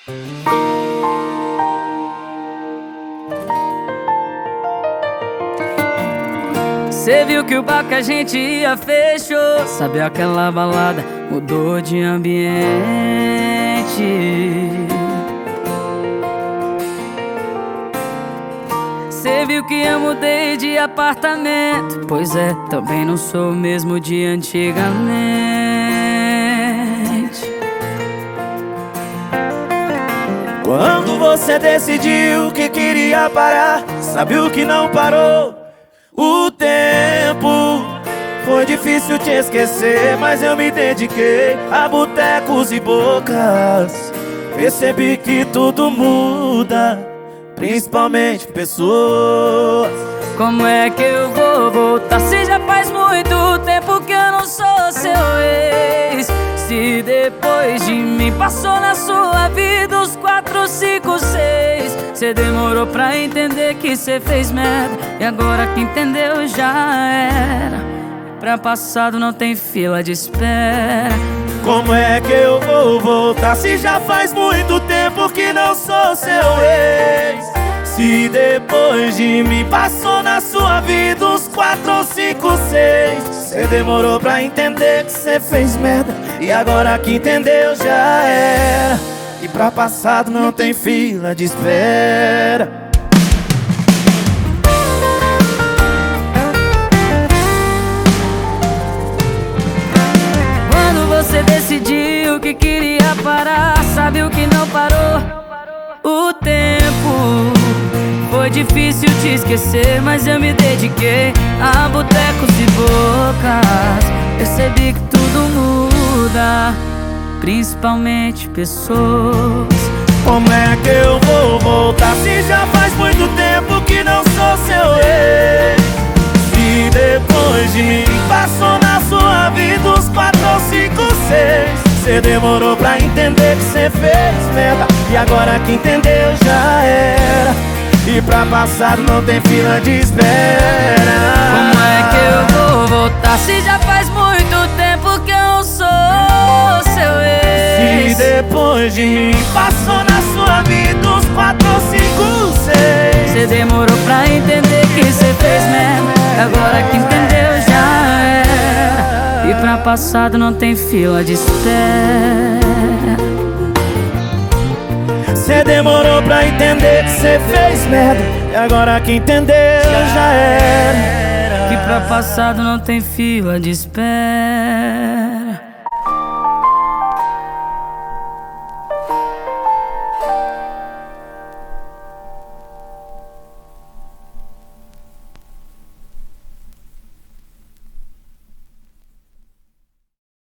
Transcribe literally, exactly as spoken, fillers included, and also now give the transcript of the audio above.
Cê viu que o bar que a gente ia fechou. Sabe aquela balada mudou de ambiente. Cê viu que eu mudei de apartamento. Pois é, também não sou o mesmo de antigamente. Quando você decidiu que queria parar, sabe o que não parou? O tempo. Foi difícil te esquecer, mas eu me dediquei a botecos e bocas. Percebi que tudo muda, principalmente pessoas. Como é que eu vou voltar se já faz muito tempo que eu não sou seu ex? Se depois de mim passou na sua vida os quatro, cinco, seis. Cê demorou pra entender que cê fez merda, e agora que entendeu já era. Pra passado não tem fila de espera. Como é que eu vou voltar se já faz muito tempo que não sou seu ex? Se depois de mim passou na sua vida uns quatro, cinco, seis. Cê demorou pra entender que cê fez merda, e agora que entendeu já era. E pra passado não tem fila de espera. Quando você decidiu que queria parar, sabe o que não parou? O tempo. Foi difícil te esquecer, mas eu me dediquei a botecos e bocas. Percebi que tudo muda, principalmente pessoas. Como é que eu vou voltar se já faz muito tempo que não sou seu ex? Se depois de mim passou na sua vida uns quatro, cinco, seis. Cê demorou pra entender que cê fez merda, e agora que entendeu já era. E pra passado não tem fila de espera. Como é que eu vou voltar se já faz muito tempo que eu não sou seu ex? Se depois de mim passou na sua vida uns quatro, cinco, seis. Cê demorou pra entender que cê fez merda, agora que entendeu já era. E pra passado não tem fila de espera. Cê demorou pra entender que cê fez merda, e agora que entendeu já era. Que pra passado não tem fila de espera.